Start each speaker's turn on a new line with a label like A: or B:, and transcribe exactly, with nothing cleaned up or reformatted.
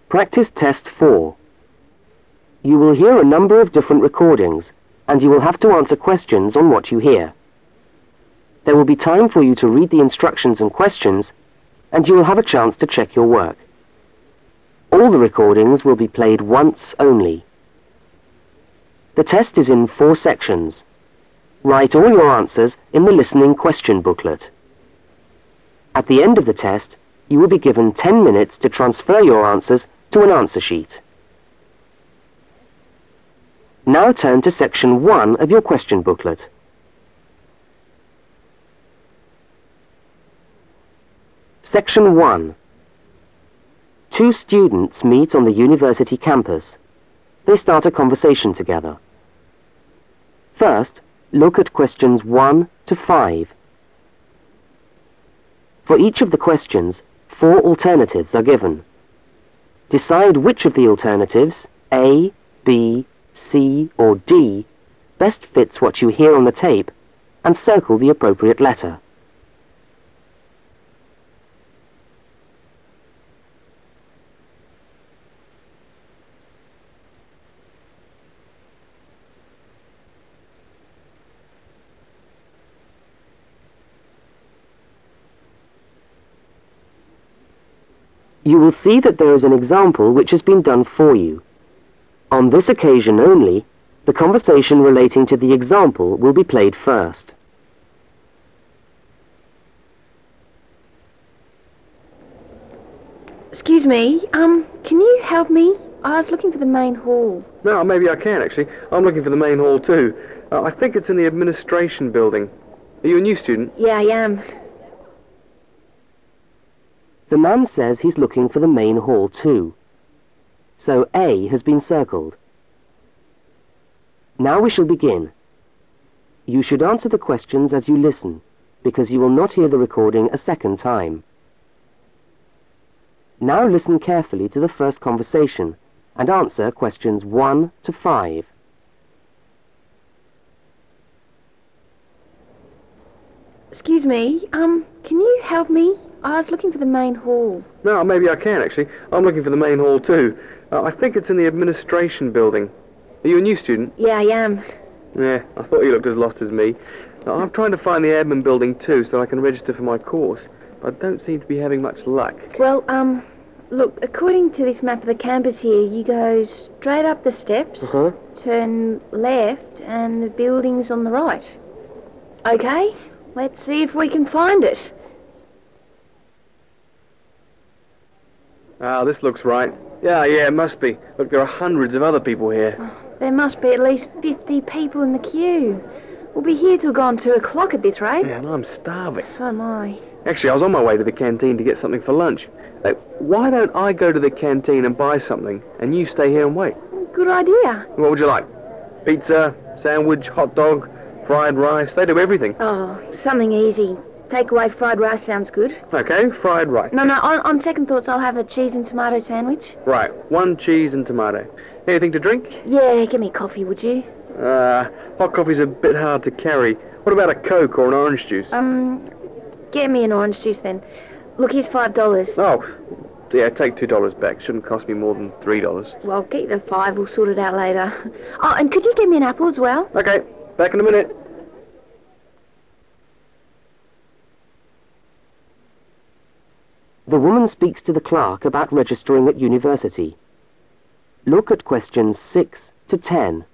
A: Practice Test four. You will hear a number of different recordings, and you will have to answer questions on what you hear. There will be time for you to read the instructions and questions, and you will have a chance to check your work. All the recordings will be played once only. The test is in four sections. Write all your answers in the listening question booklet. At the end of the test, you will be given ten minutes to transfer your answers to an answer sheet. Now turn to section one of your question booklet. Section one. Two students meet on the university campus. They start a conversation together. First, look at questions one to five. For each of the questions, four alternatives are given. Decide which of the alternatives, A, B, C or D, best fits what you hear on the tape, and circle the appropriate letter. You will see that there is an example which has been done for you. On this occasion only, the conversation relating to the example will be played first.
B: Excuse me, um, can you help me? I was looking for the main hall.
C: No, maybe I can, actually. I'm looking for the main hall, too. Uh, I think it's in the administration building. Are you a new student?
B: Yeah, I am.
A: The man says he's looking for the main hall too. So A has been circled. Now we shall begin. You should answer the questions as you listen, because you will not hear the recording a second time. Now listen carefully to the first conversation and answer questions one to five.
B: Excuse me, um, can you help me? I was looking for the main hall.
C: No, maybe I can, actually. I'm looking for the main hall, too. Uh, I think it's in the administration building. Are you a new student?
B: Yeah, I am.
C: Yeah, I thought you looked as lost as me. Uh, I'm trying to find the admin building, too, so I can register for my course. But I don't seem to be having much luck.
B: Well, um, look, according to this map of the campus here, you go straight up the steps,
C: Uh-huh.
B: turn left, and the building's on the right. Okay, let's see if we can find it.
C: Ah, this looks right. Yeah, yeah, it must be. Look, there are hundreds of other people here.
B: There must be at least fifty people in the queue. We'll be here till gone two o'clock at this rate.
C: Yeah, and I'm starving.
B: So am I.
C: Actually, I was on my way to the canteen to get something for lunch. Uh, why don't I go to the canteen and buy something, and you stay here and wait?
B: Good idea.
C: What would you like? Pizza, sandwich, hot dog, fried rice? They do everything.
B: Oh, something easy. Takeaway fried rice sounds good.
C: Okay, fried rice.
B: No, no, on, on second thoughts, I'll have a cheese and tomato sandwich.
C: Right, one cheese and tomato. Anything to drink?
B: Yeah, give me coffee, would you?
C: Uh, hot coffee's a bit hard to carry. What about a Coke or an orange juice?
B: Um, get me an orange juice then. Look, here's five dollars.
C: Oh, yeah, take two dollars back. Shouldn't cost me more than three dollars.
B: Well, get the five, we'll sort it out later. Oh, and could you get me an apple as well?
C: Okay, back in a minute.
A: The woman speaks to the clerk about registering at university. Look at questions six to ten.